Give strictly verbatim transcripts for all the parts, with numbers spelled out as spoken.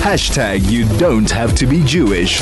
Hashtag you don't have to be Jewish.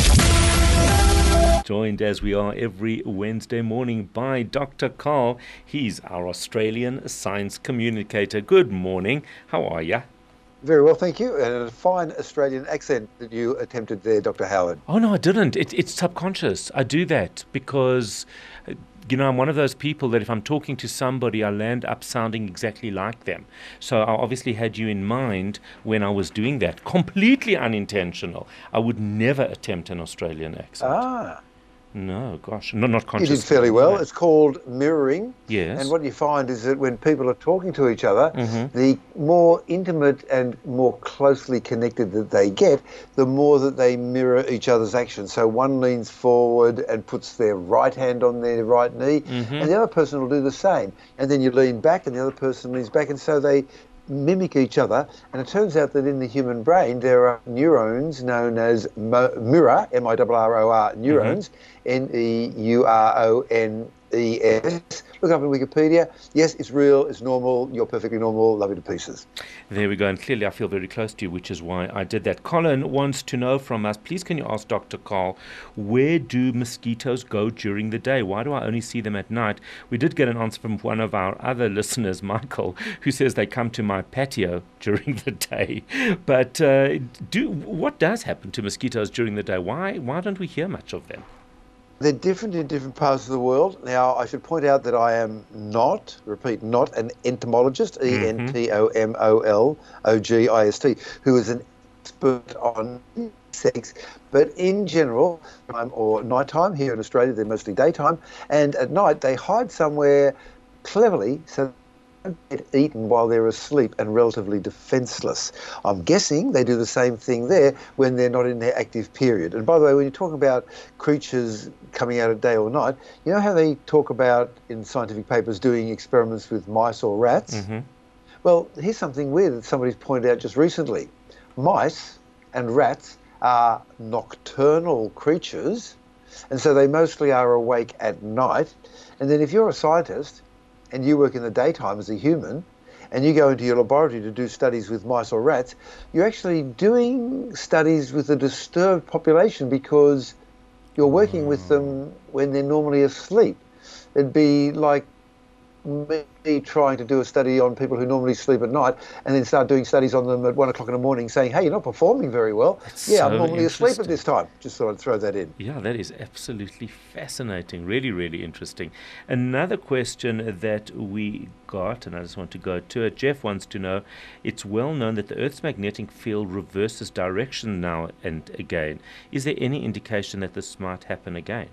Joined as we are every Wednesday morning by Doctor Carl. He's our Australian science communicator. Good morning. How are you? Very well, thank you. And a fine Australian accent that you attempted there, Doctor Howard. Oh, no, I didn't. It, it's subconscious. I do that because, you know, I'm one of those people that if I'm talking to somebody, I land up sounding exactly like them. So I obviously had you in mind when I was doing that. Completely unintentional. I would never attempt an Australian accent. Ah. No, gosh, no, not conscious. You did fairly well. It's called mirroring. Yes. And what you find is that when people are talking to each other, Mm-hmm. the more intimate and more closely connected that they get, the more that they mirror each other's actions. So one leans forward and puts their right hand on their right knee, Mm-hmm. and the other person will do the same. And then you lean back and the other person leans back, and so they mimic each other. And it turns out that in the human brain there are neurons known as mo- mirror, M I R R O R, neurons, N E U R O N E S. Look up in Wikipedia. Yes, it's real, it's normal, you're perfectly normal, love you to pieces. There we go, and clearly I feel very close to you, which is why I did that. Colin wants to know from us, please can you ask Doctor Carl, where do mosquitoes go during the day? Why do I only see them at night? We did get an answer from one of our other listeners, Michael, who says they come to my patio during the day. But uh, do what does happen to mosquitoes during the day? Why, why don't we hear much of them? They're different in different parts of the world. Now, I should point out that I am not, repeat, not an entomologist, E N T O M O L O G I S T, who is an expert on insects. But in general, time or nighttime, here in Australia, they're mostly daytime, and at night they hide somewhere cleverly so get eaten while they're asleep and relatively defenceless. I'm guessing they do the same thing there when they're not in their active period. And by the way, when you talk about creatures coming out at day or night, you know how they talk about in scientific papers doing experiments with mice or rats? Mm-hmm. Well, here's something weird that somebody's pointed out just recently. Mice and rats are nocturnal creatures, and so they mostly are awake at night. And then if you're a scientist and you work in the daytime as a human, and you go into your laboratory to do studies with mice or rats, you're actually doing studies with a disturbed population because you're working with them when they're normally asleep. It'd be like me trying to do a study on people who normally sleep at night and then start doing studies on them at one o'clock in the morning saying, hey, you're not performing very well. That's yeah, so I'm normally asleep at interesting. this time. Just thought I'd throw that in. Yeah, that is absolutely fascinating. Really, really interesting. Another question that we got, and I just want to go to it. Jeff wants to know, it's well known that the Earth's magnetic field reverses direction now and again. Is there any indication that this might happen again?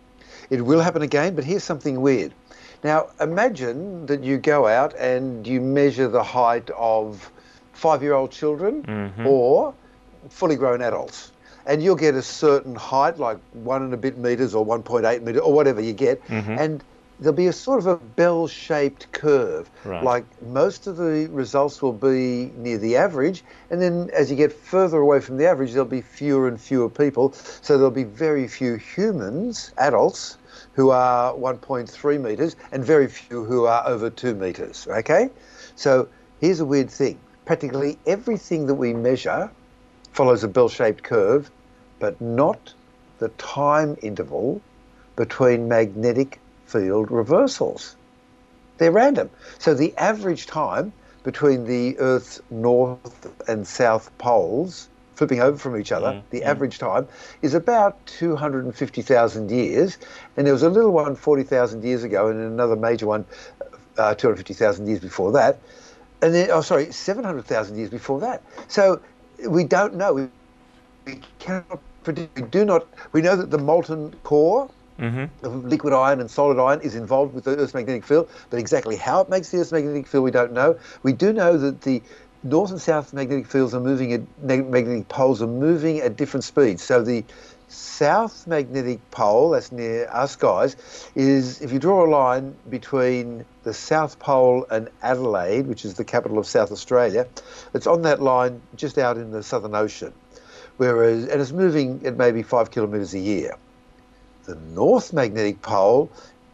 It will happen again, but here's something weird. Now, imagine that you go out and you measure the height of five-year-old children Mm-hmm. or fully grown adults. And you'll get a certain height, like one and a bit metres or one point eight metres or whatever you get. Mm-hmm. And there'll be a sort of a bell-shaped curve. Right. Like most of the results will be near the average. And then as you get further away from the average, there'll be fewer and fewer people. So there'll be very few humans, adults, who are one point three metres and very few who are over two metres, okay? So here's a weird thing. Practically everything that we measure follows a bell-shaped curve, but not the time interval between magnetic field reversals. They're random. So the average time between the Earth's north and south poles flipping over from each other, Mm, the mm. average time is about two hundred fifty thousand years. And there was a little one forty thousand years ago and another major one uh, two hundred fifty thousand years before that. And then, oh, sorry, seven hundred thousand years before that. So we don't know. We, we cannot predict. We do not, we know that the molten core Mm-hmm. of liquid iron and solid iron is involved with the Earth's magnetic field, but exactly how it makes the Earth's magnetic field, we don't know. We do know that the north and south magnetic fields are moving at, magnetic poles are moving at different speeds. So the south magnetic pole, that's near us guys, is, if you draw a line between the South Pole and Adelaide, which is the capital of South Australia, it's on that line just out in the Southern Ocean, whereas, and it's moving at maybe five kilometres a year. The north magnetic pole,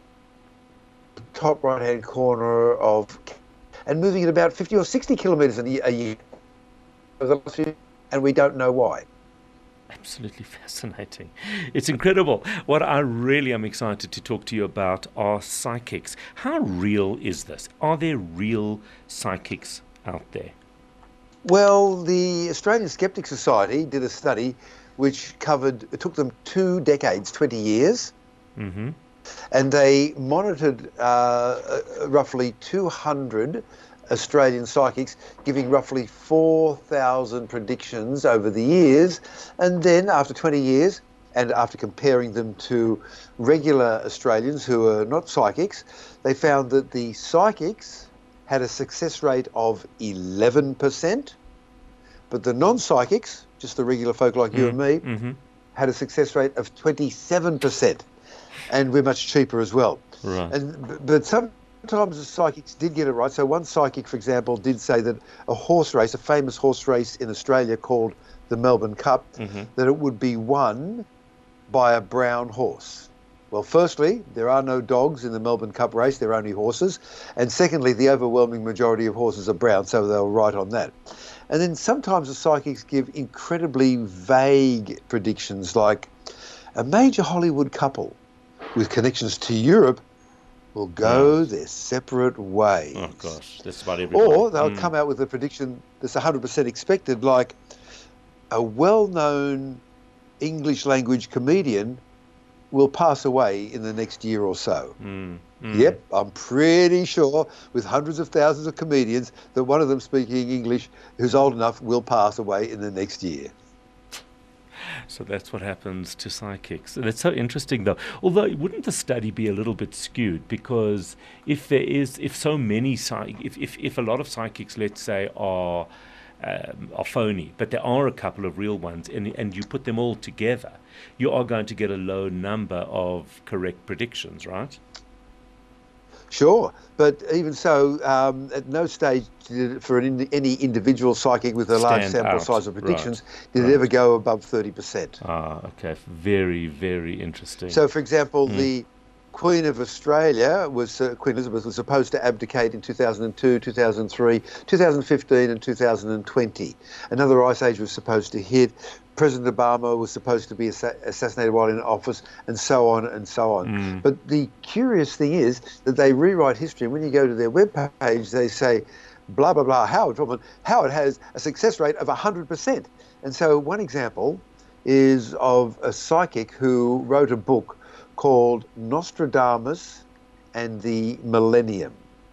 the top right-hand corner of, and moving at about fifty or sixty kilometres a year. For the last few and we don't know why. Absolutely fascinating. It's incredible. What I really am excited to talk to you about are psychics. How real is this? Are there real psychics out there? Well, the Australian Skeptic Society did a study which covered, it took them two decades, twenty years, Mm-hmm. and they monitored uh, roughly two hundred Australian psychics, giving roughly four thousand predictions over the years. And then after twenty years, and after comparing them to regular Australians who are not psychics, they found that the psychics had a success rate of eleven percent, but the non-psychics, just the regular folk like you and me, Mm-hmm. had a success rate of twenty-seven percent, and we're much cheaper as well. Right. And but sometimes the psychics did get it right. So one psychic, for example, did say that a horse race, a famous horse race in Australia called the Melbourne Cup, Mm-hmm. that it would be won by a brown horse. Well, firstly, there are no dogs in the Melbourne Cup race, they're only horses. And secondly, the overwhelming majority of horses are brown, so they were right on that. And then sometimes the psychics give incredibly vague predictions, like a major Hollywood couple with connections to Europe will go their separate ways. Oh, gosh. That's about everybody. Or they'll Mm. come out with a prediction that's one hundred percent expected, like a well-known English language comedian will pass away in the next year or so. Mm. Mm. Yep, I'm pretty sure with hundreds of thousands of comedians that one of them speaking English who's old enough will pass away in the next year. So that's what happens to psychics. And it's so interesting, though. Although, wouldn't the study be a little bit skewed? Because if there is, if so many psych, if, if, if a lot of psychics, let's say, are um, are phony, but there are a couple of real ones, and and you put them all together, you are going to get a low number of correct predictions, right? Sure, but even so, um, at no stage did it, for an, any individual psychic with a large Stand sample out. size of predictions, Right. did Right. it ever go above thirty percent. Ah, okay. Very, very interesting. So, for example, Mm. the Queen of Australia was uh, Queen Elizabeth was supposed to abdicate in two thousand two, two thousand three, two thousand fifteen, and two thousand twenty. Another ice age was supposed to hit. President Obama was supposed to be assa- assassinated while in office, and so on and so on. Mm. But the curious thing is that they rewrite history. When you go to their webpage, they say, blah, blah, blah, Howard, Howard has a success rate of one hundred percent. And so one example is of a psychic who wrote a book called Nostradamus and the Millennium.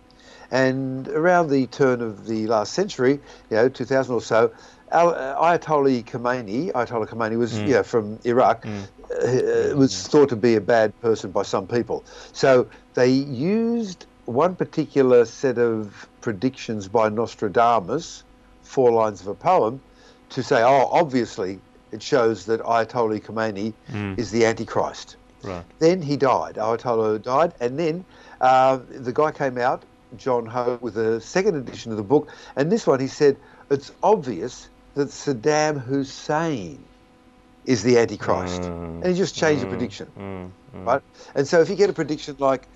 And around the turn of the last century, you know, two thousand or so, Al- uh, Ayatollah Khomeini, Ayatollah Khomeini was, Mm. you know, from Iraq, Mm. uh, was thought to be a bad person by some people. So they used one particular set of predictions by Nostradamus, four lines of a poem, to say, oh, obviously it shows that Ayatollah Khomeini Mm. is the Antichrist. Right. Then he died. Ayatollah died, and then uh, the guy came out, John Ho, with a second edition of the book, and this one he said, it's obvious that Saddam Hussein is the Antichrist. Mm. And he just changed the Mm. prediction, Mm. Mm. right? And so if you get a prediction like,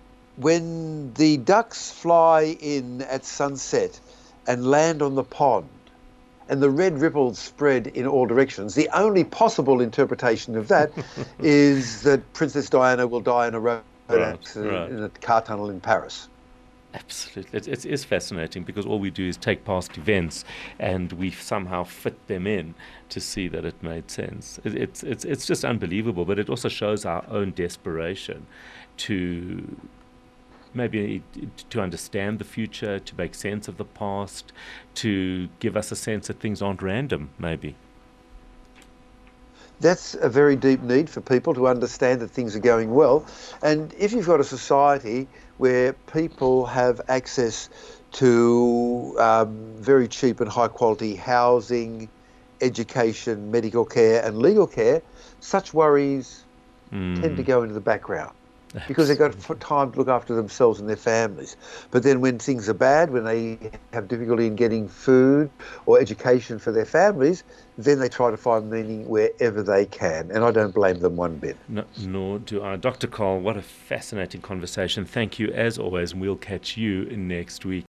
when the ducks fly in at sunset and land on the pond, and the red ripples spread in all directions, the only possible interpretation of that is that Princess Diana will die in a road Right, accident right. in a car tunnel in Paris. Absolutely. It's, it's, it's fascinating because all we do is take past events and we somehow fit them in to see that it made sense. It, it's, it's, it's just unbelievable, but it also shows our own desperation to maybe to understand the future, to make sense of the past, to give us a sense that things aren't random, maybe. That's a very deep need for people to understand that things are going well. And if you've got a society where people have access to um, very cheap and high quality housing, education, medical care and legal care, such worries Mm. tend to go into the background because they've got f- time to look after themselves and their families. But then when things are bad, when they have difficulty in getting food or education for their families, then they try to find meaning wherever they can. And I don't blame them one bit. No, nor do I. Doctor Carl, what a fascinating conversation. Thank you as always, and we'll catch you next week.